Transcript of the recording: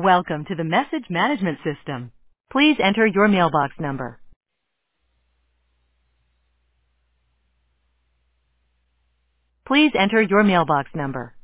Welcome to the message management system. Please enter your mailbox number. Please enter your mailbox number.